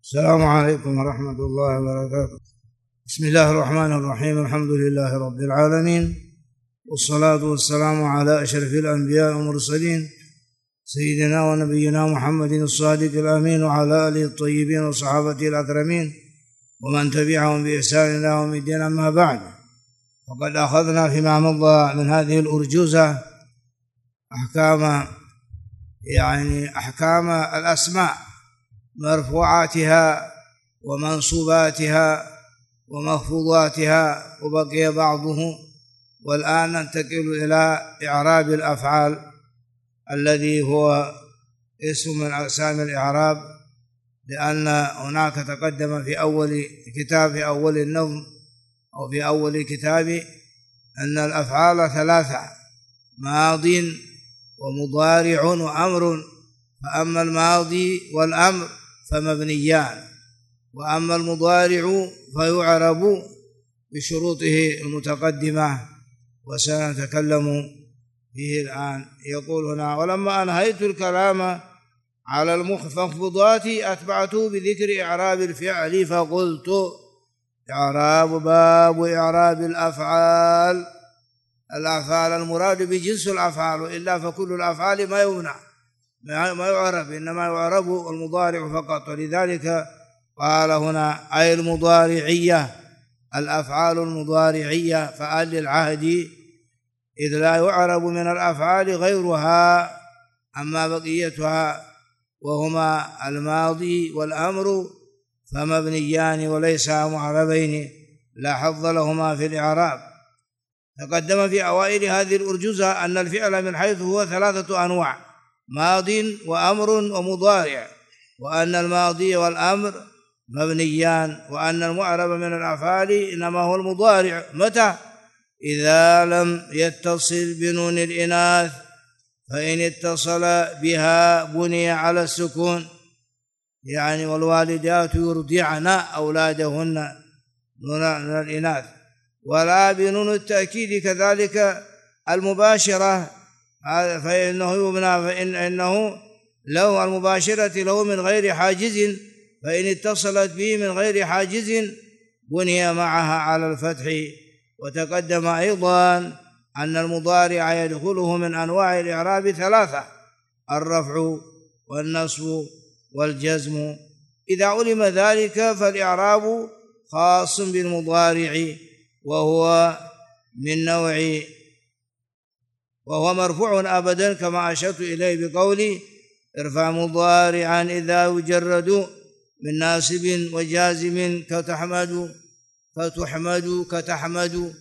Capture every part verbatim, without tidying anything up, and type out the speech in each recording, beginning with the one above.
السلام عليكم ورحمة الله وبركاته. بسم الله الرحمن الرحيم. الحمد لله رب العالمين، والصلاة والسلام على أشرف الأنبياء والمرسلين سيدنا ونبينا محمد الصادق الأمين، وعلى آله الطيبين وصحابته الأكرمين ومن تبعهم بإحسان إلى يوم الدين. أما بعد، وقد أخذنا فيما مضى من هذه الأرجوزة أحكام يعني أحكام الأسماء، مرفوعاتها ومنصوباتها ومخفوضاتها، وبقي بعضه. والآن ننتقل إلى إعراب الأفعال الذي هو اسم من أقسام الإعراب، لأن هناك تقدم في أول كتاب في أول النظم أو في أول كتاب أن الأفعال ثلاثة: ماض ومضارع وأمر. فأما الماضي والأمر فمبنيان، وأما المضارع فيعرب بشروطه المتقدمة وسنتكلم فيه الآن. يقول هنا: ولما أنهيت الكلام على المخفضات أتبعته بذكر إعراب الفعل فقلت: إعراب باب إعراب الأفعال. الأفعال المراد بجنس الأفعال، إلا فكل الأفعال ما يمنع ما يعرب، إنما يعرب المضارع فقط. ولذلك قال هنا: أي المضارعية، الأفعال المضارعية، فآل للعهد، إذ لا يعرب من الأفعال غيرها أما بقيتها، وهما الماضي والأمر فمبنيان وليسا معربين، لا حظ لهما في الإعراب. تقدم في أوائل هذه الأرجوزة أن الفعل من حيث هو ثلاثة أنواع: ماض وأمر ومضارع، وأن الماضي والأمر مبنيان، وأن المعرب من الأفعال إنما هو المضارع. متى؟ إذا لم يتصل بنون الإناث، فإن اتصل بها بني على السكون، يعني والوالدات يرضعن أولادهن نون الإناث. ولا بنون التأكيد كذلك المباشرة، فإنه يبنى فإن إنه لو المباشرة له من غير حاجز، فإن اتصلت به من غير حاجز بني معها على الفتح. وتقدم أيضا أن المضارع يدخله من أنواع الإعراب ثلاثة: الرفع والنصب والجزم. إذا علم ذلك فالإعراب خاص بالمضارع، وهو من نوع وهو مرفوع أبدا، كما أشرت إليه بقولي: ارفع مضارعا إذا يجرد من ناصب وجازم كتحمد فتحمد كتحمد،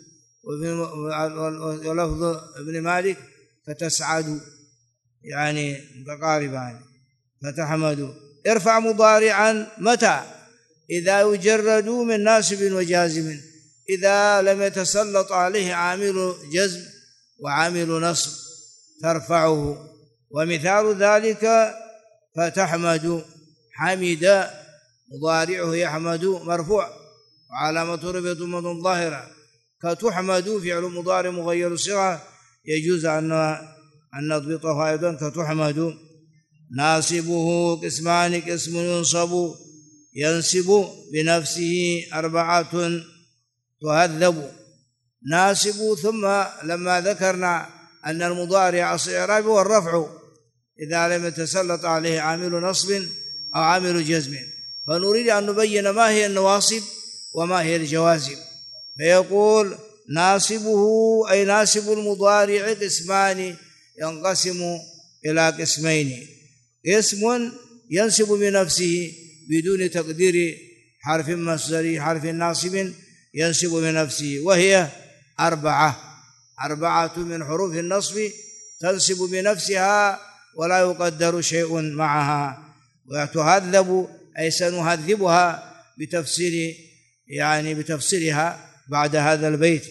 ولفظ ابن مالك كتسعد، يعني متقاربان. فتحمد ارفع مضارعا متى؟ إذا يجرد من ناصب وجازم، إذا لم يتسلط عليه عامل جزم وعامل نصب ترفعه. ومثال ذلك فتحمد، حمد مضارعه يحمد مرفوع وعلامة رفعه ضمة ظاهرة. كتحمد فعل مضارع مغير الصيغة، يجوز أن نضبطه أيضا كتحمد. ناصبه قسمان: قسم ينصب ينسب بنفسه أربعة تهذب. ناصب، ثم لما ذكرنا أن المضارع أصل إعرابه والرفع إذا لم يتسلط عليه عامل نصب أو عامل جزم، فنريد أن نبين ما هي النواصب وما هي الجوازم. فيقول: ناصبه أي ناصب المضارع قسمان، ينقسم إلى قسمين: قسم ينسب بنفسه بدون تقدير حرف مصدري حرف ناصب ينسب بنفسه، وهي أربعة أربعة من حروف النصب تنسب بنفسها ولا يقدر شيء معها. وتهذب أي سنهذبها بتفسير يعني بتفسيرها بعد هذا البيت.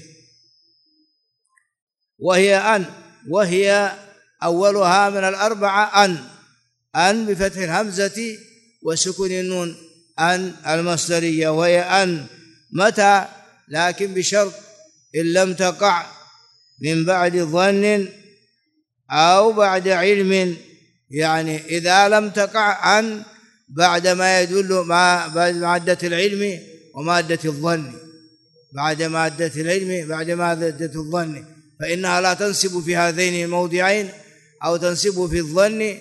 وهي أن، وهي أولها من الأربعة أن، أن بفتح الهمزة وسكون النون، أن المصدرية، وهي أن متى؟ لكن بشرط إن لم تقع من بعد ظن أو بعد علم. يعني إذا لم تقع عن بعد ما يدل مع مادة العلم ومادة الظن، بعد مادة العلم بعد مادة الظن، فإنها لا تنسب في هذين الموضعين أو تنسب في الظن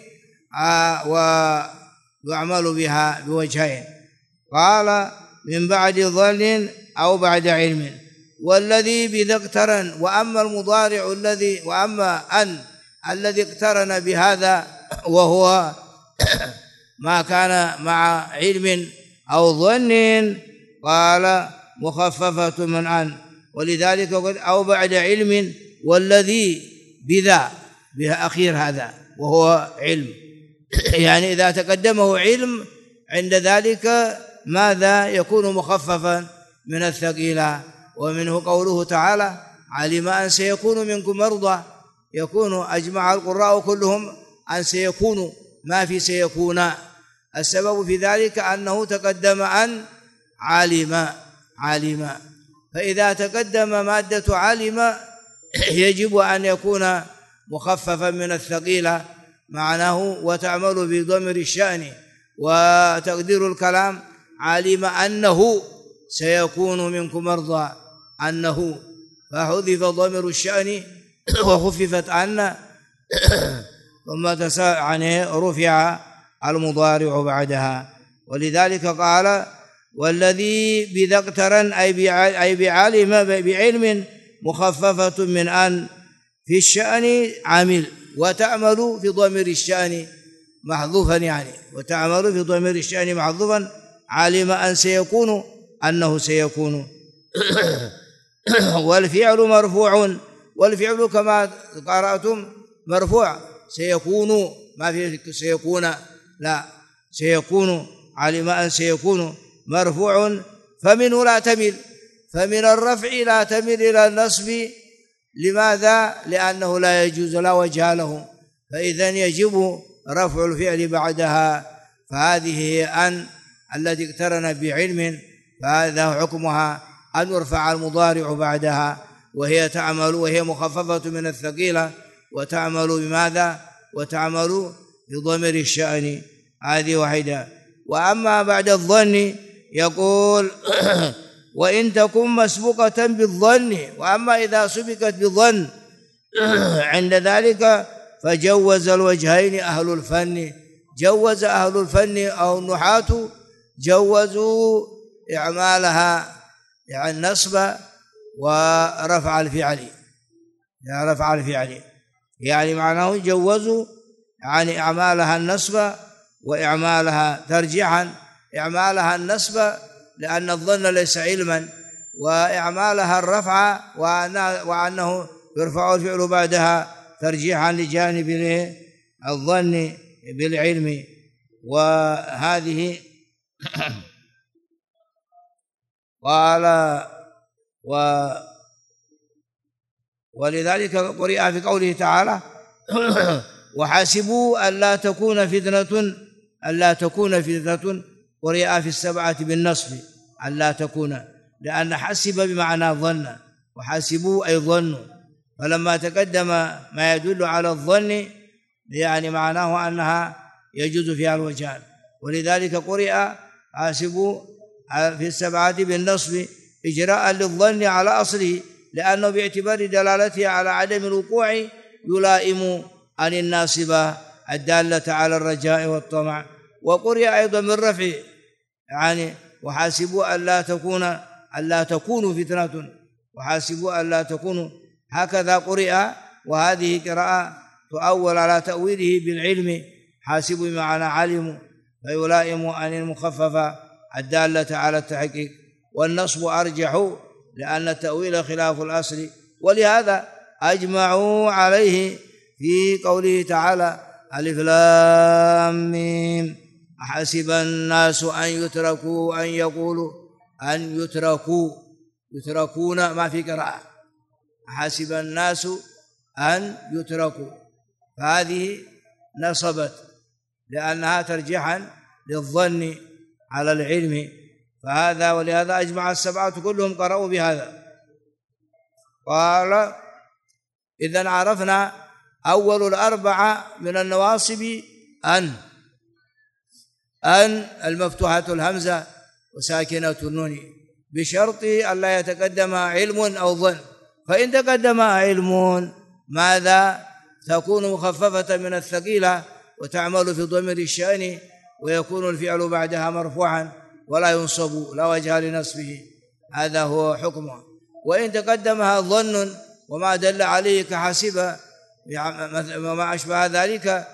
ويعمل بها بوجهين. قال من بعد ظن أو بعد علم. والذي بذا اقترن. وأما المضارع الذي وأما أن الذي اقترن بهذا وهو ما كان مع علم أو ظن، قال مخففة من أن، ولذلك قد أو بعد علم. والذي بذا بها أخير هذا وهو علم، يعني إذا تقدمه علم عند ذلك ماذا يكون مخففا من الثقيلة. ومنه قوله تعالى علم أن سيكون منكم مرضى، يكون أجمع القراء كلهم أن سيكون، ما في سيكون. السبب في ذلك أنه تقدم أن علم علم، فإذا تقدم مادة علم يجب أن يكون مخففا من الثقيلة معناه، وتعمل بضمير الشأن. وتقدير الكلام علم أنه سيكون منكم مرضى، أنه، فحذف ضمير الشأن وخففت أن ثم يعني رفع المضارع بعدها. ولذلك قال والذي بذا اقترن أي بعلم بعلم مخففة من أن في الشأن عمل، وتعمل في ضمير الشأن محذوفا، يعني وتعمل في ضمير الشأن محذوفا علم أن سيكون أنه سيكون. والفعل مرفوع، والفعل كما قرأتم مرفوع، سيكون ما في سيكون، لا سيكون، علم أن سيكون مرفوع، فمنه لا تميل، فمن الرفع لا تميل إلى النصب. لماذا؟ لأنه لا يجوز، لا وجه له، فإذن يجب رفع الفعل بعدها. فهذه هي أن التي اقترن بعلم، فهذا حكمها أن يرفع المضارع بعدها، وهي تعمل، وهي مخففة من الثقيلة، وتعمل بماذا؟ وتعمل بضمير الشأن. هذه واحدة. وأما بعد الظن يقول وإن تكن مسبوقة بالظن. وأما إذا سبقت بالظن عند ذلك فجوز الوجهين أهل الفن، جوز أهل الفن أو النحاة جوزوا إعمالها يعني النصب ورفع الفعل، يعني رفع الفعل، يعني معناه جوزوا يعني إعمالها النصب وإعمالها ترجيحا، إعمالها النصب لأن الظن ليس علما، وإعمالها الرفع وأنه يرفع الفعل بعدها ترجيحا لجانب الظن بالعلم. وهذه قال و ولذلك قرئ في قوله تعالى وحاسبوا ألا تكون فتنة، ألا تكون فتنة، قرئ في السبعة بالنصب ألا تكون، لأن حسب بمعنى ظن، وحاسبوا أي ظنوا، فلما تقدم ما يدل على الظن يعني معناه أنها يجوز فيها الوجهان. ولذلك قرئ حاسبوا في السبعة بالنصب إجراء للظن على أصله، لأنه باعتبار دلالته على عدم الوقوع يلائم أن الناصبة الدالة على الرجاء والطمع. وقرئ أيضا من رفع يعني وحاسبوا ألا تكون ألا تكونوا فتنة، وحاسبوا ألا تكونوا، هكذا قرئ. وهذه قراءة تؤول على تأويله بالعلم، حاسبوا بمعنى علموا، فيلائم أن المخففة الدالة على التحقيق، والنصب أرجح لأن التأويل خلاف الأصل. ولهذا أجمعوا عليه في قوله تعالى ألف لام ميم أحسب الناس أن يتركوا أن يقولوا أن يتركوا يتركون ما في قراءة أحسب الناس أن يتركوا، فهذه نصبت لأنها ترجيحا للظن على العلم، فهذا ولهذا أجمع السبعة كلهم قرأوا بهذا. قال إذن عرفنا أول الأربعة من النواصب أن، أن المفتوحة الهمزة وساكنة النون بشرط أن لا يتقدم علم أو ظن، فإن تقدم علم ماذا؟ تكون مخففة من الثقيلة وتعمل في ضمير الشأن، ويكون الفعل بعدها مرفوعا ولا ينصب لا وجه لنصبه، هذا هو حكمه. وإن تقدمها ظن وما دل عليه كحسب وما أشبه ذلك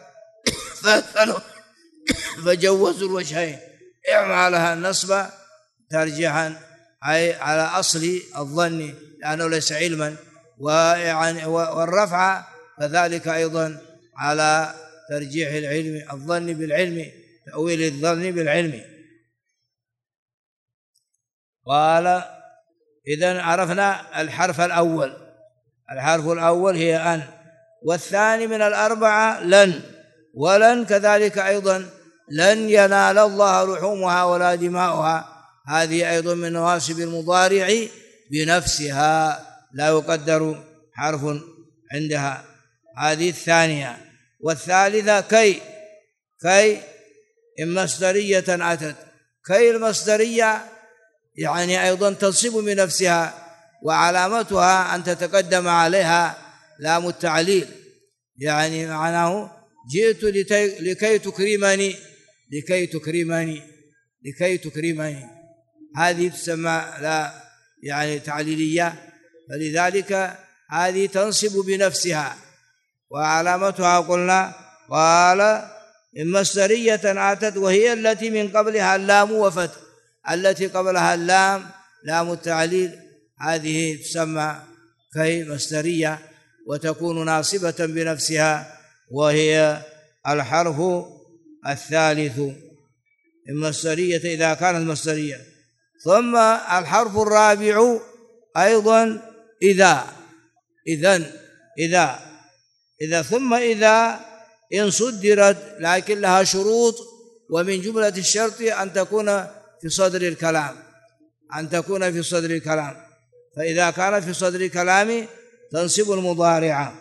فجوزوا الوجهين، اعمالها النصب ترجيحا أي على أصل الظن لأنه ليس علما، والرفع فذلك أيضا على ترجيح العلم الظن بالعلم، تأويل الظن بالعلم. قال إذن عرفنا الحرف الأول، الحرف الأول هي أن، والثاني من الأربعة لن، ولن كذلك أيضا لن ينال الله لحومها ولا دماؤها، هذه أيضا من نواصب المضارع بنفسها لا يقدر حرف عندها، هذه الثانية. والثالثة كي، كي إن مصدرية أتت، كي المصدرية يعني أيضا تنصب بنفسها، وعلامتها أن تتقدم عليها لام التعليل، يعني معناه جئت لكي تكرمني، لكي تكرمني، لكي تكرمني، هذه تسمى لا يعني تعليلية، فلذلك هذه تنصب بنفسها وعلامتها قلنا. قال إن مصدرية أتت وهي التي من قبلها اللام وفتح، التي قبلها اللام لام التعليل، هذه تسمى كي مصدرية وتكون ناصبة بنفسها، وهي الحرف الثالث المصدرية إذا كانت مصدرية. ثم الحرف الرابع أيضا إذا، إذن إذا إذا ثم إذا إن صدرت لكن لها شروط، ومن جملة الشرط أن تكون في صدر الكلام، أن تكون في صدر الكلام، فإذا كانت في صدر الكلام تنصب المضارع،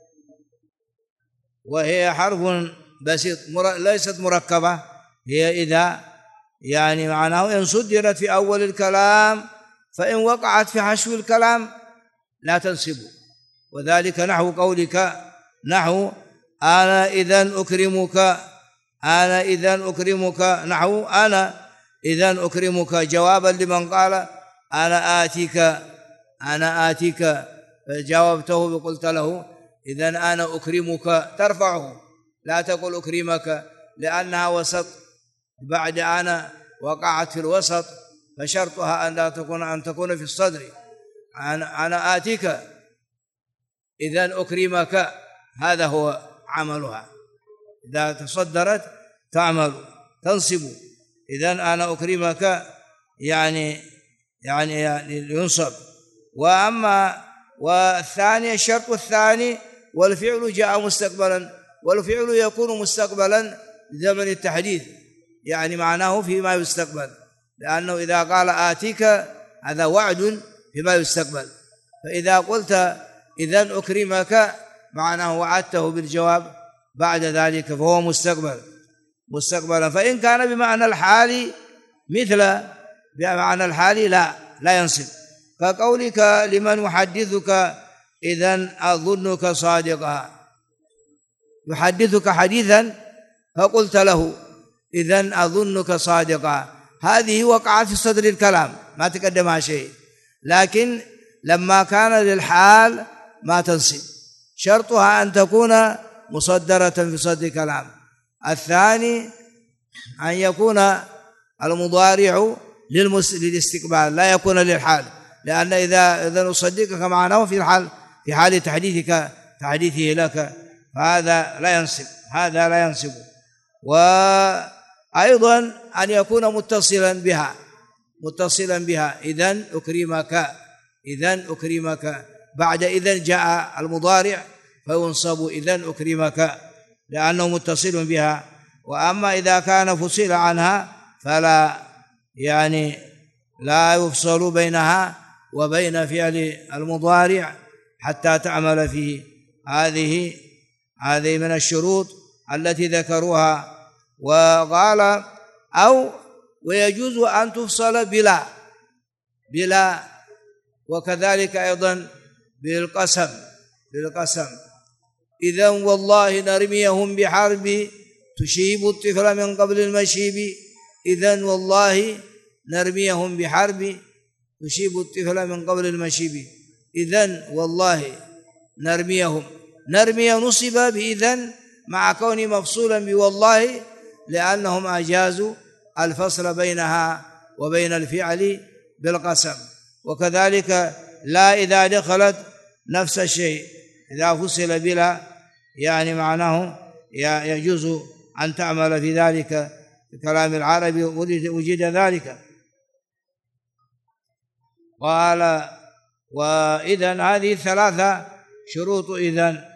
وهي حرف بسيط ليست مركبة، هي إذا يعني معناه إن صدرت في أول الكلام، فإن وقعت في حشو الكلام لا تنصب، وذلك نحو قولك نحو أنا إذن أكرمك، أنا إذن أكرمك، نحو أنا إذن أكرمك جوابا لمن قال أنا آتيك، أنا آتيك، فجاوبته وقلت له إذن أنا أكرمك، ترفعه لا تقول أكرمك لأنها وسط، بعد أنا وقعت في الوسط، فشرطها أن لا تكون أن تكون في الصدر، أنا, أنا آتيك إذن أكرمك، هذا هو عملها، إذا تصدرت تعمل تنصب، إذن أنا أكرمك يعني يعني, يعني ينصب. وأما والثاني الشرط الثاني والفعل جاء مستقبلا، والفعل يكون مستقبلا لزمن التحديث، يعني معناه فيما يستقبل، لأنه إذا قال آتيك هذا وعد فيما يستقبل، فإذا قلت إذن أكرمك معناه وعدته بالجواب بعد ذلك فهو مستقبل مستقبلا. فإن كان بمعنى الحال مثل بمعنى الحال لا لا ينصب، كقولك لمن يحدثك إذن أظنك صادقا، يحدثك حديثا فقلت له إذن أظنك صادقا، هذه وقعت في صدر الكلام ما تقدمها شيء، لكن لما كان للحال ما تنصب، شرطها أن تكون مصدرة في صدر الكلام. الثاني أن يكون المضارع للاستقبال لا يكون للحال، لأن إذا إذا نصدقك معناه في الحال في حال تحديثك تحديثه لك، فهذا لا ينصب، هذا لا ينصب. وأيضا أن يكون متصلا بها متصلا بها إذن أكرمك، إذن أكرمك، بعد إذن جاء المضارع فينصب إذن أكرمك لأنه متصل بها. وأما إذا كان فصل عنها فلا يعني لا يفصل بينها وبين فعل المضارع حتى تعمل فيه، هذه هذه من الشروط التي ذكروها. وقال أو ويجوز أن تفصل بلا بلا وكذلك أيضا بالقسم بالقسم إذن والله نرميهم بحرب تشيب الطفل من قبل المشيب إذن والله نرميهم بحرب تشيب الطفل من قبل المشيب إذن والله نرميهم نرمي نصب بإذن مع كونه مفصولا بوالله لأنهم أجازوا الفصل بينها وبين الفعل بالقسم. وكذلك لا إذا دخلت نفس الشيء إذا فصل بلا يعني معناه يجوز أن تعمل في ذلك في كلام العرب وجد ذلك. قال وإذن هذه ثلاثة شروط إذن.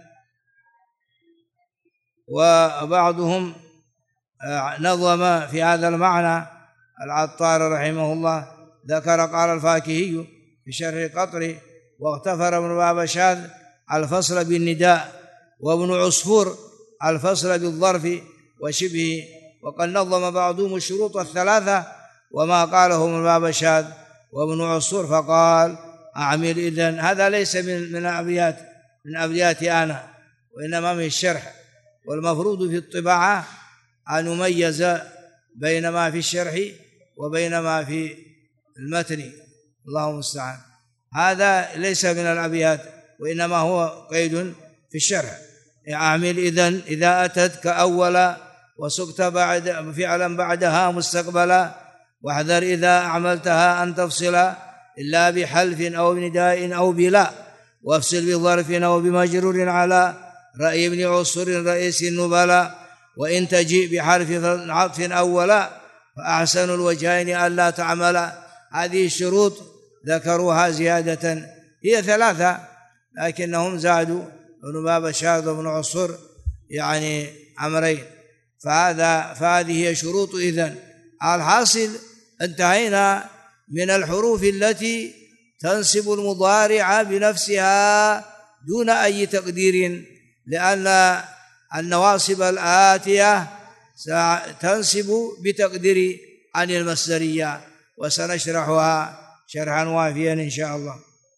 وبعضهم نظم في هذا المعنى العطار رحمه الله ذكر قال الفاكهي في شرح قطري واغتفر ابن باب شاذ الفصل بالنداء وابن عصفور الفصل بالظرف وشبهه وقد نظم بعضهم الشروط الثلاثة وما قاله ابن باب شاذ وابن عصفور فقال أعمل إذن. هذا ليس من من أبيات من أبياتي أنا وإنما من الشرح. والمفروض في الطباعة أن نميز بين ما في الشرح وبين ما في المتن الله المستعان. هذا ليس من الأبيات وإنما هو قيد في الشرح. أعمل إذن إذا أتت كأول وسكت بعد فعلا بعدها مستقبلا واحذر إذا أعملتها أن تفصل إلا بحلف أو بنداء أو بلا وافصل بظرف أو بمجرور على رأي ابن عصر رئيس النبلاء وإن تجيء بحرف عطف أولا فأحسن الوجهين ألا تعمل. هذه الشروط ذكروها زيادة هي ثلاثة لكنهم زادوا ابن باب شاذ وابن عصر يعني أمرين فهذا فهذه هي شروط إذن. الحاصل انتهينا من الحروف التي تنصب المضارع بنفسها دون أي تقدير لأن النواصب الآتية تنصب بتقدير عن المصدرية وسنشرحها شرحا وافيا إن شاء الله.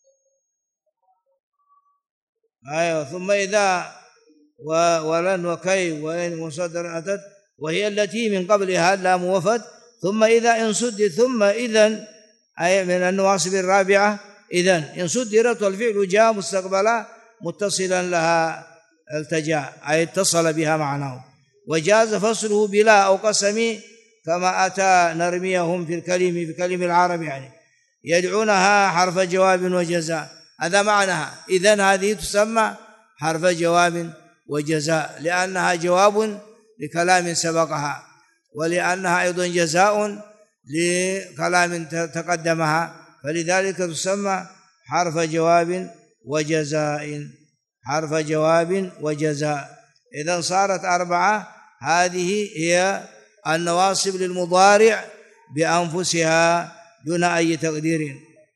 أيوة ثم إذا ولن وكي وإن مصدر أتت وهي التي من قبلها اللام وفت ثم إذا إن سد ثم إذن أي من النواصب الرابعة إذن إن سدرت والفعل جاء مستقبلا متصلا لها التجا أي اتصل بها معناه وجاز فصله بلا أو قسم كما أتى نرميهم في الكلم في كلم العرب يعني يدعونها حرف جواب وجزاء. هذا معناها إذن هذه تسمى حرف جواب وجزاء لأنها جواب لكلام سبقها ولأنها أيضا جزاء لكلام تقدمها فلذلك تسمى حرف جواب وجزاء حرف جواب وجزاء. إذن صارت أربعة. هذه هي النواصب للمضارع بأنفسها دون أي تقدير.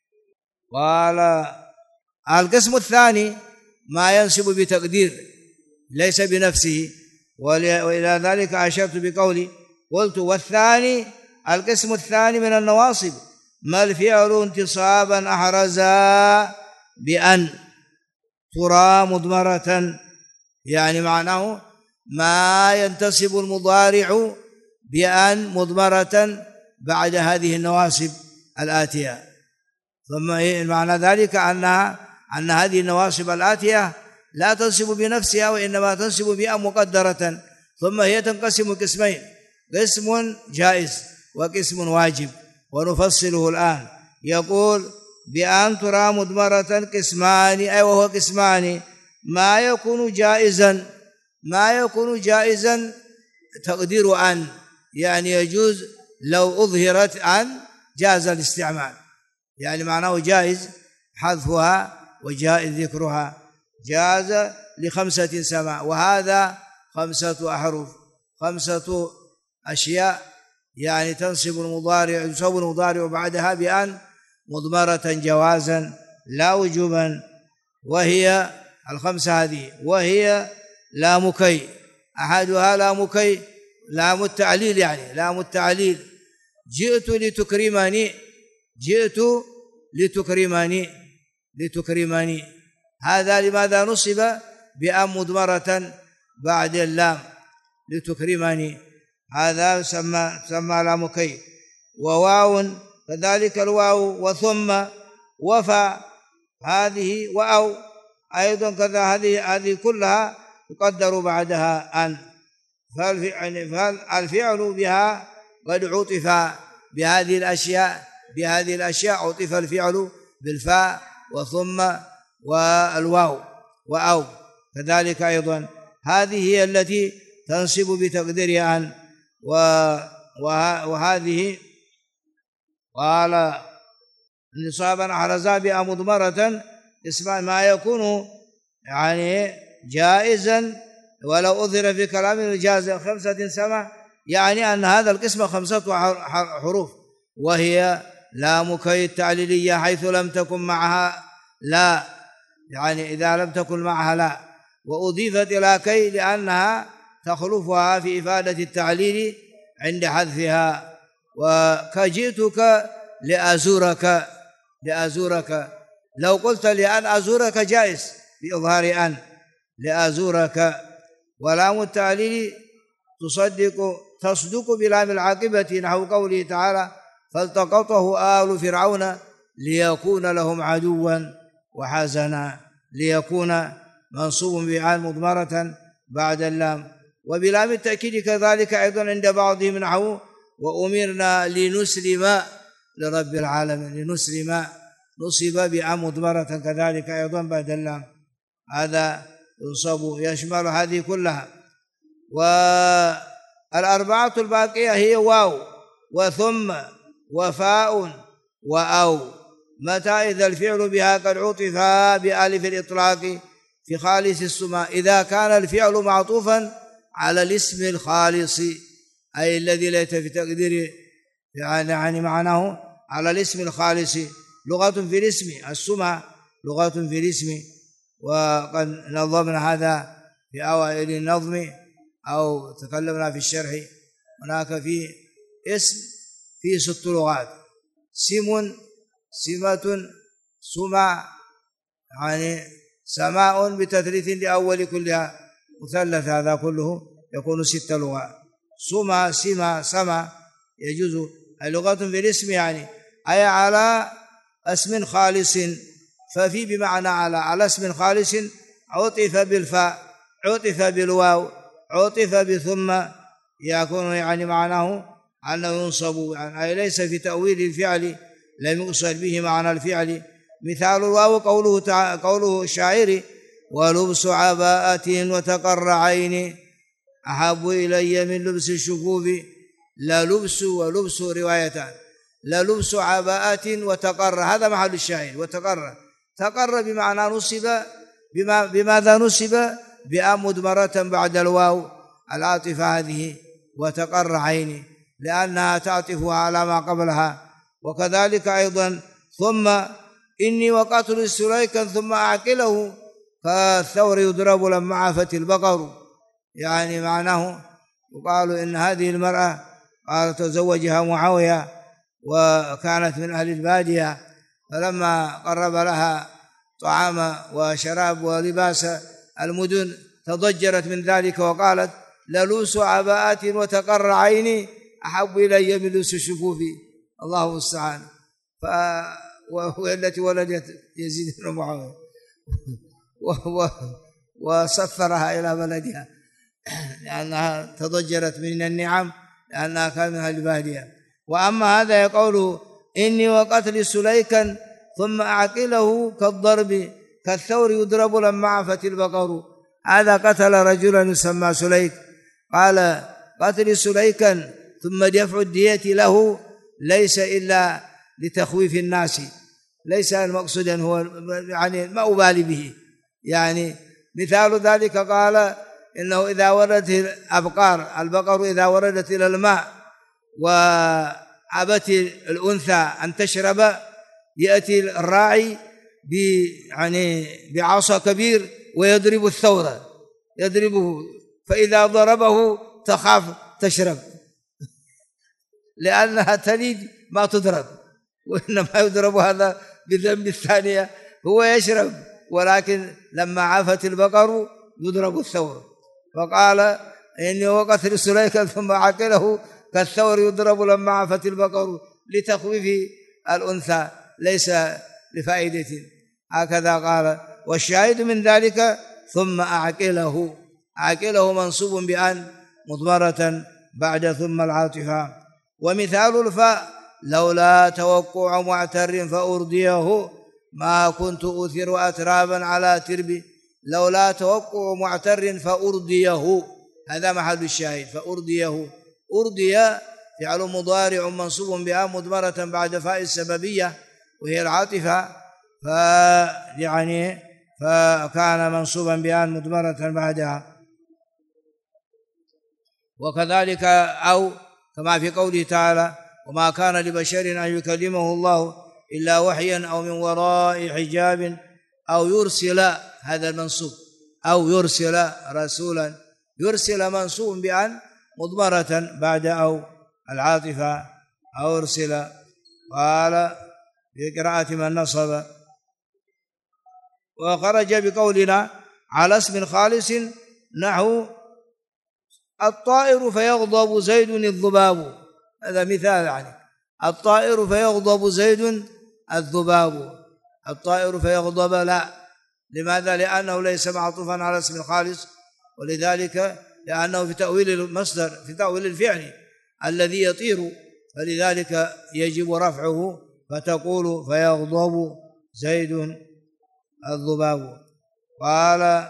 قال القسم الثاني ما ينصب بتقدير ليس بنفسه وإلى ذلك أشرت بقولي قلت والثاني القسم الثاني من النواصب ما الفعل انتصابا أحرزا بأن ترى مضمرة يعني معناه ما ينتصب المضارع بأن مضمرة بعد هذه النواصب الآتية. ثم معنى ذلك أنها أن هذه النواصب الآتية لا تنصب بنفسها وإنما تنصب بأن مقدرة. ثم هي تنقسم قسمين قسم جائز وقسم واجب ونفصله الآن. يقول بأن ترى مضمرة قسمان أي وهو قسمان ما يكون جائزا ما يكون جائزا تقدير أن يعني يجوز لو أظهرت أن جاز الاستعمال يعني معناه جائز حذفها وجائز ذكرها جاز لخمسة سماء وهذا خمسة أحرف خمسة أشياء يعني تنصب المضارع ينصب المضارع بعدها بأن مضمرة جوازا لا وجوبا وهي الخمسة هذه وهي لام كي أحدها لام كي لام التعليل يعني لام التعليل. جئت لتكرمني، جئت لتكرمني لتكرمني هذا لماذا نصب بأن مضمرة بعد اللام؟ لتكرمني، هذا سمى سمى لام كي. وواو كذلك الواو، وثم وفا هذه، وأو أيضا كذا، هذه هذه كلها تقدر بعدها أن. فالفعل بها قد عطف بهذه الأشياء، بهذه الأشياء عطف الفعل بالفاء وثم والواو وأو كذلك أيضا. هذه هي التي تنصب بتقديرها أن. وهذه قال نصابا أحرزا بأ مضمرة اسم ما يكون يعني جائزا ولو أظهر في كلام الجاز خمسة سمع، يعني أن هذا القسم خمسة حروف، وهي لام كي التعليلية حيث لم تكن معها لا، يعني إذا لم تكن معها لا، وأضيفت إلى كي لأنها تخلفها في إفادة التعليل عند حذفها. وكجئتك لأزورك، لأزورك لو قلت لأن أزورك جائز في إظهار أن لأزورك. ولام التعليل تصدق تصدق بلام العاقبة نحو قوله تعالى فالتقطه آل فرعون ليكون لهم عدوا وحزنا، ليكون منصوب بآل مضمرة بعد اللام. وبلام التأكيد كذلك أيضا عند بعضهم نحو وأمرنا لنسلم لرب العالمين، لنسلم نصب بآل مضمرة كذلك أيضا بعد اللام، هذا ينصب يشمل هذه كلها. والأربعة الباقية هي واو وثم وفاء وأو، متى إذا الفعل بها قد عطف بألف الإطلاق في خالص السماء، إذا كان الفعل معطوفا على الاسم الخالص أي الذي ليس في تقدير يعني معناه على الاسم الخالص. لغة في الاسم السماء، لغة في الاسم، وقد نظمنا هذا في أوائل النظم أو تكلمنا في الشرح. هناك في اسم في ست لغات: سم، سمة، سمع، يعني سماء بتثليث لأول كلها مثلث، هذا كله يكون ست لغات. سمع، سمع، سمع يجوز اللغة في الاسم، يعني أي على اسم خالص، ففي بمعنى على على اسم خالص عطف بالفاء، عطف بالواو، عطف بثم، يكون يعني معناه أنه ينصب، يعني أي ليس في تأويل الفعل، لم يقصد به معنى الفعل. مثال الواو قوله تعالى قوله الشاعر ولبس عباءة وتقر عيني أحب إلي من لبس الشكوف. لا لبس ولبس روايتان، لا لبس عباءة وتقر، هذا محل الشاعر. وتقر تقر بمعنى نصب بما بماذا نصب بأ مدمرة بعد الواو العاطفة هذه، وتقر عيني لأنها تعطف على ما قبلها. وكذلك أيضا ثم إني وقتل سليكا ثم أعقله كالثور يضرب لما عافت البقر، يعني معناه يقال إن هذه المرأة قال تزوجها معاوية وكانت من أهل البادية، فلما قرب لها طعام وشراب ولباس المدن تضجرت من ذلك وقالت للوس عباءات وتقر عيني أحب إلي من لوس الشفوف. الله المستعان. وهي التي ولدت يزيد بن معاوية وسفرها إلى بلدها لأنها تضجرت من النعم، لأنها كانت من أهل البادية. وأما هذا يقول إني وقتل سليكا ثم أعقله كالضرب كالثور يضرب لما عفت البقر، هذا قتل رجلا يسمى سليك، قال قتل سليكا ثم دفع الدية له ليس إلا لتخويف الناس، ليس المقصود أن هو يعني ما أبالي به. يعني مثال ذلك قال إنه إذا وردت الأبقار البقر إذا وردت إلى الماء وعبت الأنثى أن تشرب، يأتي الراعي يعني بعصا كبير ويضرب الثور، يضربه، فإذا ضربه تخاف تشرب، لأنها تلد ما تضرب، وإنما يضرب هذا بذنب الثانية، هو يشرب، ولكن لما عافت البقر يضرب الثور، فقال إني وقتل سليكا ثم عقله كالثور يضرب لما عافت البقر، لتخويف الأنثى ليس لفائدة، هكذا قال. والشاهد من ذلك ثم أعقله، أعقله منصوب بأن مضمرة بعد ثم العاطفة. ومثال الفاء لولا توقع معتر فأرديه ما كنت أثر أترابا على تربي، لولا توقع معتر فأرديه، هذا محل الشاهد. فأرديه، أردي فعل مضارع منصوب بأن مضمرة بعد فاء السببية وهي العاطفة، فيعني فكان منصوبا بأن مضمرة بعدها. وكذلك أو كما في قوله تعالى وما كان لبشر أن يكلمه الله إلا وحيا أو من وراء حجاب أو يرسل، هذا المنصوب، أو يرسل رسولا، يرسل منصوب بأن مضمرة بعد أو العاطفة، أو يرسل. قال في قراءة من نصب. وخرج بقولنا على اسم خالص نحو الطائر فيغضب زيد الذباب، هذا مثال يعني الطائر فيغضب زيد الذباب، الطائر فيغضب لا، لماذا؟ لأنه ليس معطوفا على اسم الخالص، ولذلك لأنه في تأويل المصدر، في تأويل الفعل الذي يطير، فلذلك يجب رفعه، فتقول فيغضب زيد الذباب. قال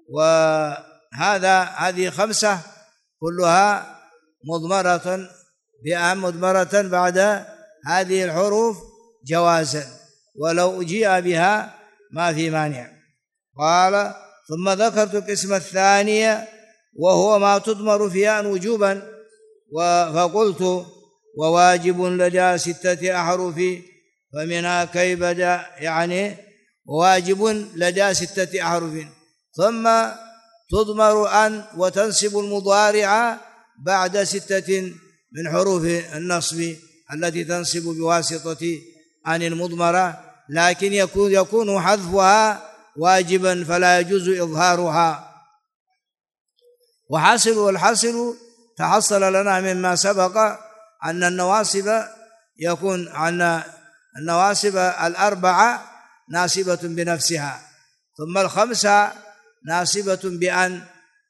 وهذا هذه خمسة كلها مضمرة بأن مضمرة بعد هذه الحروف جوازا، ولو أجيء بها ما في مانع. قال ثم ذكرت القسم الثاني وهو ما تضمر فيها وجوبا، فقلت وواجب لدى ستة أحرف فمنها كي بدا، يعني واجب لدى ستة أحرف، ثم تضمر أن وتنصب المضارع بعد ستة من حروف النصب التي تنصب بواسطة أن المضمرة، لكن يكون يكون حذفها واجبا فلا يجوز إظهارها. وحاصل والحاصل تحصل لنا مما سبق أن النواصب يكون أن النواصب الأربعة ناصبة بنفسها، ثم الخمسة ناصبة بأن،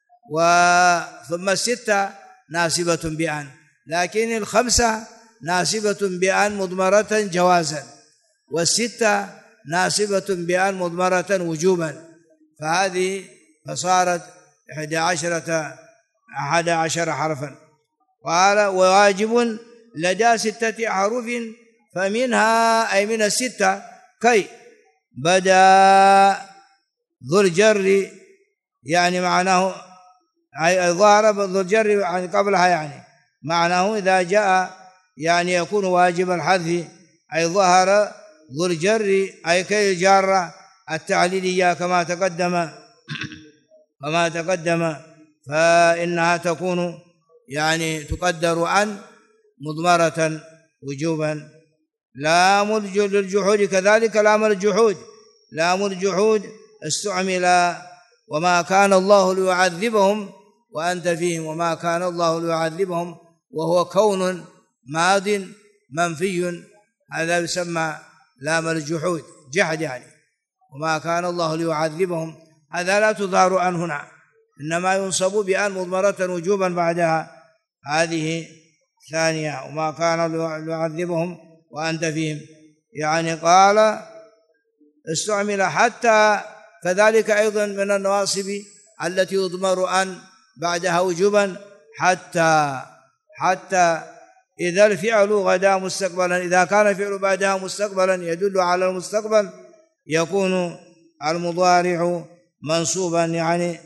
ثم الستة ناصبة بأن، لكن الخمسة ناصبة بأن مضمرة جوازا، والستة ناصبة بأن مضمرة وجوبا، فهذه فصارت إحدى عشرة أحد عشر حرفا. قال وواجب لدى ستة أحرف فمنها أي من الستة كي بدا ذو الجر، يعني معناه أي ظهر ذو الجر يعني قبلها، يعني معناه إذا جاء يعني يكون واجب الحذف، أي ظهر ذو الجر أي كي الجارة التعليلية كما تقدم كما تقدم فإنها تكون يعني تقدر أن مضمرة وجوبا. لام الجحود كذلك، لام الجحود، لام الجحود استعمل وما كان الله ليعذبهم وأنت فيهم، وما كان الله ليعذبهم وهو كون ماض منفي، هذا يسمى لام الجحود، جحد يعني، وما كان الله ليعذبهم، هذا لا تظهر أن هنا، إنما ينصب بأن مضمرة وجوبا بعدها، هذه ثانية، وما كان ليعذبهم وأنت فيهم. يعني قال استعمل حتى، كذلك أيضا من النواصب التي يضمر أن بعدها وجوبا حتى، حتى إذا الفعل غدا مستقبلا، إذا كان الفعل بعدها مستقبلا يدل على المستقبل يكون المضارع منصوبا، يعني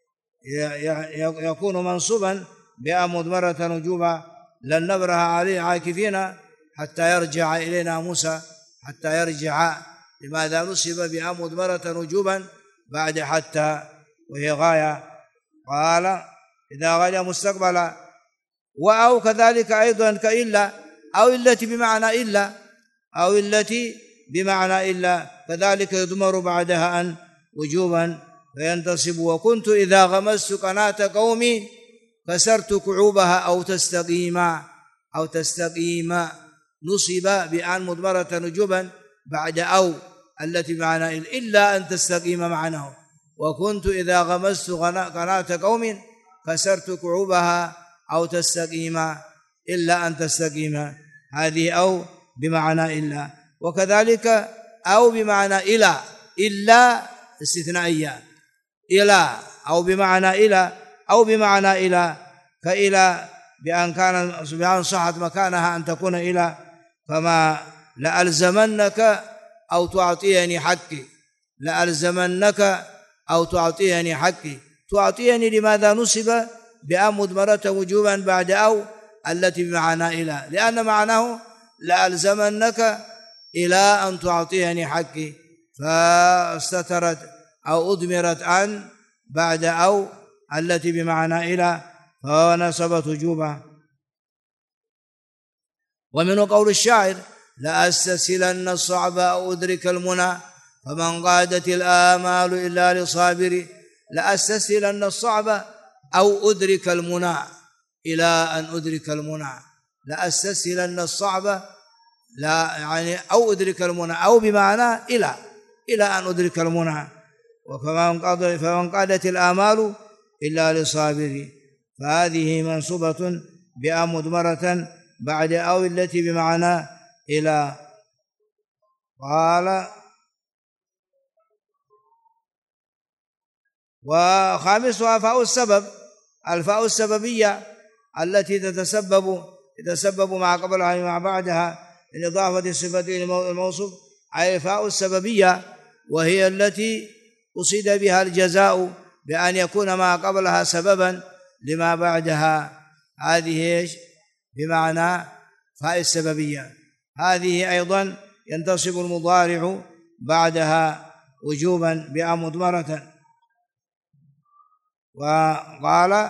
يكون منصوبا بأن مضمرة وجوبا لن نبرح عليه عاكفين حتى يرجع إلينا موسى، حتى يرجع، لماذا نصب بأن مضمرة وجوبا بعد حتى وهي غاية. قال إذا غدا مستقبلا وأو كذلك أيضا كإلا، أو التي بمعنى إلا، أو التي بمعنى إلا كذلك يضمر بعدها أن وجوبا فينتصب. وكنت إذا غمست قناة قومي كسرت كعوبها أو تستقيم، أو تستقيم نصب بأن مضمرة وجوبا بعد أو التي بمعنى إلا أن تستقيم معناه. وكنت إذا غمست قناة قوم كسرت كعوبها أو تستقيم إلا أن تستقيم، هذه أو بمعنى إلا. وكذلك أو بمعنى إلى، إلا استثنائية، إلى أو بمعنى إلى، أو بمعنى إلى كإلى بأن كان بأن صحت مكانها أن تكون إلى، فما لألزمنك أو تعطيني حقي، لألزمنك أو تعطيني حقي. تعطيني لماذا نصب بأن مضمرة وجوبا بعد أو التي بمعنى إلى؟ لأن معناه لألزمنك إلى أن تعطيني حقي، فاستترت أو أضمرت أن بعد أو التي بمعنى إلى فنصبت وجوبا. ومنه قول الشاعر: لأستسهلن الصعب أو أدرك المنى فمن قادت الآمال إلا لصابر. لأستسهلن الصعب أو أدرك المنى إلى أن أدرك المنى. لأستسهلن الصعب لا يعني أو أدرك المنى، أو بمعنى إلى إلى أن أدرك المنى. فمن قادت الآمال إلا لصابر، فهذه منصوبة بأن مضمرة بعد أو التي بمعنى إلى. قال: وخامسها فاء السبب، الفاء السببية التي تتسبب تتسبب مع قبلها مع بعدها من إضافة الصفة إلى الموصوف، أي الفاء السببية، وهي التي قصد بها الجزاء بأن يكون ما قبلها سببا لما بعدها. هذه بمعنى فاء السببية. هذه أيضا ينتصب المضارع بعدها وجوبا بأن مضمرة. وقال: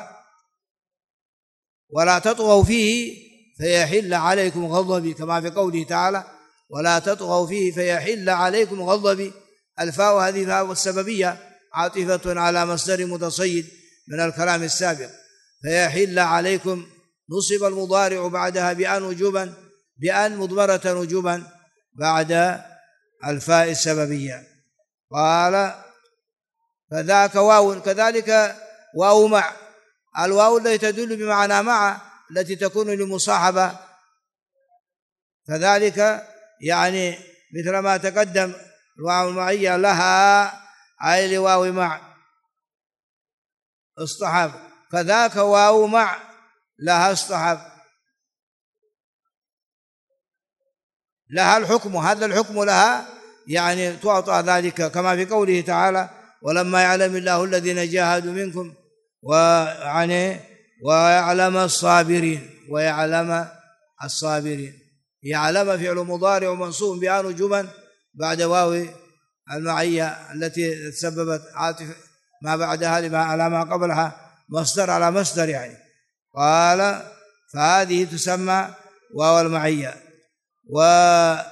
ولا تطغوا فيه فيحل عليكم غضبي، كما في قوله تعالى: ولا تطغوا فيه فيحل عليكم غضبي. الفاء هذه فاء السببية عاطفة على مصدر متصيد من الكلام السابق. فيحل عليكم نصب المضارع بعدها بأن وجوبا بأن مضمرة وجوبا بعد الفاء السببية. قال: فذاك واو، كذلك واو مع، الواو التي تدل بمعنى مع التي تكون لمصاحبة، كذلك يعني مثل ما تقدم الواو المعية لها أي لواو مع اصطحب، كذاك واو مع لها اصطحب، لها الحكم، هذا الحكم لها يعني تعطى ذلك، كما في قوله تعالى: ولما يعلم الله الذين جاهدوا منكم ويعني ويعلم الصابرين، ويعلم الصابرين. يعلم فعل مضارع منصوب بأن وجوبا بعد واو المعية التي تسببت عاطفة ما بعدها لما على ما قبلها مصدر على مصدر يعني. قال: فهذه تسمى واو المعية. ولها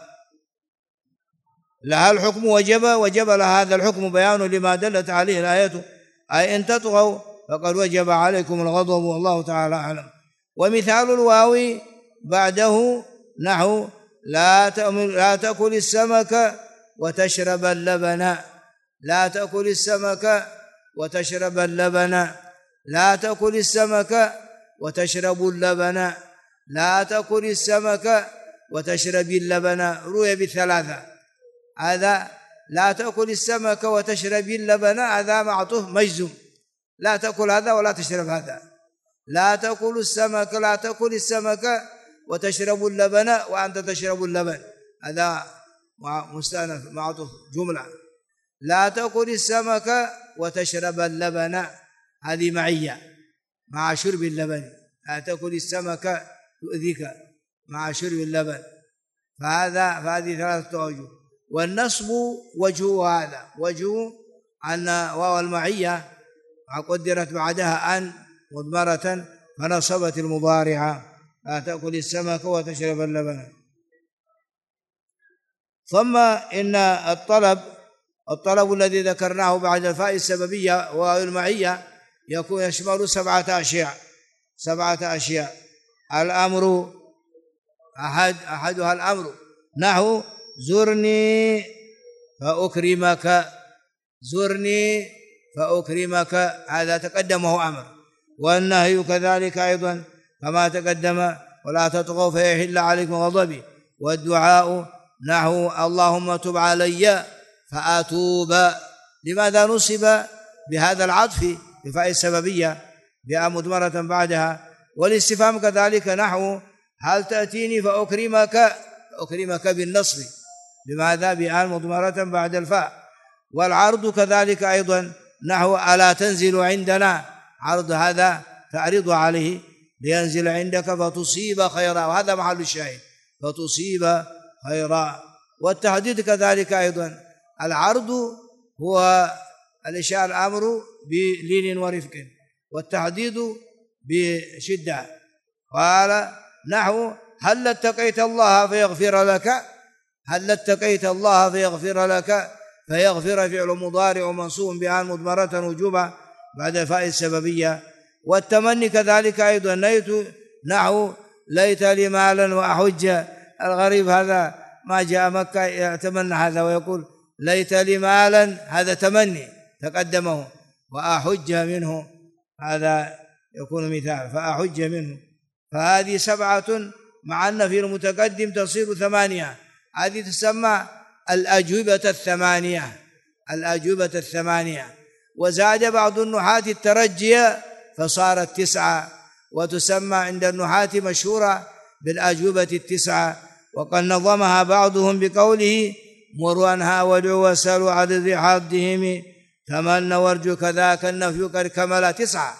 الحكم وجب وجب لها هذا الحكم بيان لما دلت عليه الآية، أي إن تطغوا فقد وجب عليكم الغضب، والله تعالى أعلم. ومثال الواو بعده نحو: لا لا تأكل السمك وتشرب اللبن، لا تأكل السمك وتشرب اللبن، لا تأكل السمك وتشرب اللبن، لا تأكل السمك وتشرب اللبن، روي بالثلاثة. هذا لا تأكل السمك وتشرب اللبن هذا معطوف مجزوم، لا تأكل هذا ولا تشرب هذا. لا تأكل السمك، لا تأكل السمك وتشرب اللبن وأنت تشرب اللبن، هذا مستأنف معطوف جملة. لا تأكل السمك وتشرب اللبن هذه معية مع شرب اللبن، لا تأكل السمك تؤذيك مع شرب اللبن، فهذا فهذه ثلاثة أوجه. والنصب وجه هذا، وجه أن واو المعية قدرت بعدها أن مضمرة فنصبت المضارعة لا تأكل السمك وتشرب اللبن. ثم إن الطلب الطلب الذي ذكرناه بعد الفاء السببية والمعية يكون يشمل سبعة أشياء سبعة أشياء الأمر أحد أحدها الأمر نحو زرني فأكرمك زرني فأكرمك هذا تقدمه أمر. والنهي كذلك أيضا كما تقدم ولا تطغوا فيحل عليكم غضبي. والدعاء نحو اللهم تب علي فأتوب. لماذا نصب بهذا العطف بفاء السببية بأ مضمرة بعدها؟ والاستفهام كذلك نحو هل تأتيني فأكرمك أكرمك بالنصب. لماذا؟ بأ مضمرة بعد الفاء. والعرض كذلك أيضا نحو ألا تنزل عندنا عرض هذا تعرض عليه لينزل عندك فتصيب خيرا وهذا محل الشاهد فتصيب خيرا. والتحديد كذلك أيضا العرض هو الإشارة الأمر بلين ورفق والتحديد بشدة. قال نحو هل اتقيت الله فيغفر لك هل اتقيت الله فيغفر لك فيغفر فعل مضارع منصوب بأن مضمرة وجوبا بعد فاء السببية. والتمني كذلك أيضا نيت نحو ليت لي مالا وأحج. الغريب هذا ما جاء مكة يتمنى هذا ويقول ليت لي مالا هذا تمني تقدمه وأحج منه هذا يكون مثال فأحج منه. فهذه سبعة مع أن في المتقدم تصير ثمانية. هذه تسمى الأجوبة الثمانية الأجوبة الثمانية. وزاد بعض النحاة الترجي فصارت تسعة وتسمى عند النحاة مشهورة بالأجوبة التسعة. وقد نظمها بعضهم بقوله مر عنها وادعوا واسألوا عدد حظهم تمنى وارجو كذاك النفي قد كمل تسعة.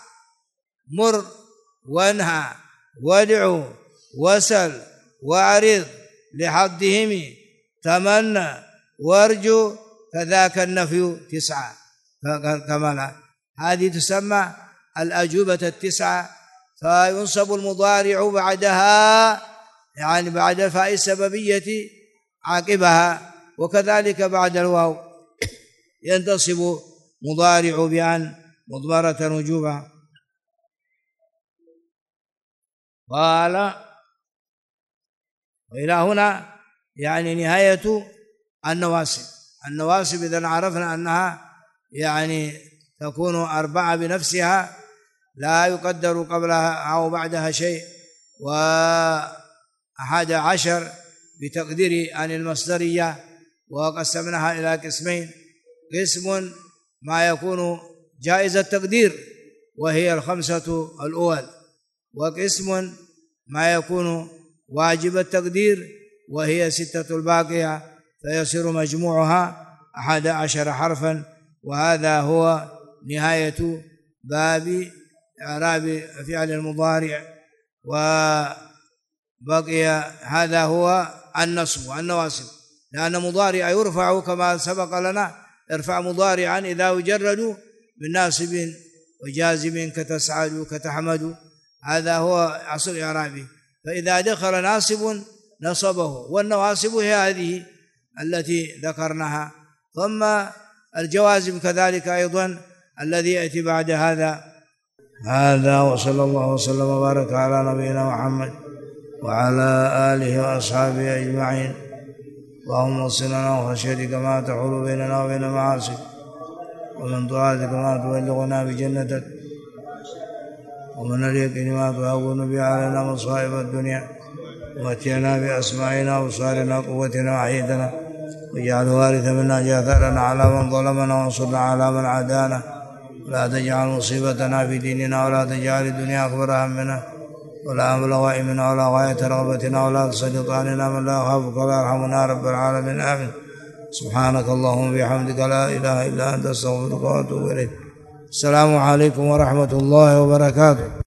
مر وانهى وادعوا واسأل وأعرض لحظهم تمنى وارجو كذاك النفي تسعة كمل. هذه تسمى الأجوبة التسعة. فينصب المضارع بعدها يعني بعد الفاء السببية عاقبها وكذلك بعد الواو ينتصب مضارع بأن مضمرة وجوبا. قال وإلى هنا يعني نهاية النواصب. النواصب إذا عرفنا أنها يعني تكون أربعة بنفسها لا يقدر قبلها أو بعدها شيء وأحد عشر بتقدير عن المصدرية. وقسمناها إلى قسمين قسم ما يكون جائز التقدير وهي الخمسة الأول وقسم ما يكون واجب التقدير وهي ستة الباقية فيصير مجموعها أحد عشر حرفا. وهذا هو نهاية باب إعراب فعل المضارع. وبقي هذا هو النصب والنواصب لأن مضارع يرفع كما سبق لنا ارفع مضارعا إذا يجرد من ناصب وجازم كتسعد كتحمد هذا هو أصل إعرابه. فإذا دخل ناصب نصبه والنواصب هي هذه التي ذكرناها. ثم الجوازم كذلك أيضا الذي يأتي بعد هذا. هذا وصلى الله وسلم وبارك على نبينا محمد وعلى آله وأصحابه أجمعين. اللهم وصلنا وخشيتك ما تحول بيننا وبين معاصيك ومن طاعتك ما تبلغنا بجنتك ومن اليقين ما تهون به علينا مصائب الدنيا ومتعنا بأسماعنا وأبصارنا وقوتنا وأحييتنا واجعل وارث منا جاثرنا على من ظلمنا وانصرنا على من عادانا ولا تجعل مصيبتنا في ديننا ولا تجعل الدنيا أكبر همنا ولا مبلغ علمنا ولا غاية رغبتنا ولا تسلط علينا من لا يخافك ولا يرحمنا رب العالمين آمين. سبحانك اللهم وبحمدك لا إله إلا أنت أستغفرك وأتوب إليك. السلام عليكم ورحمة الله وبركاته.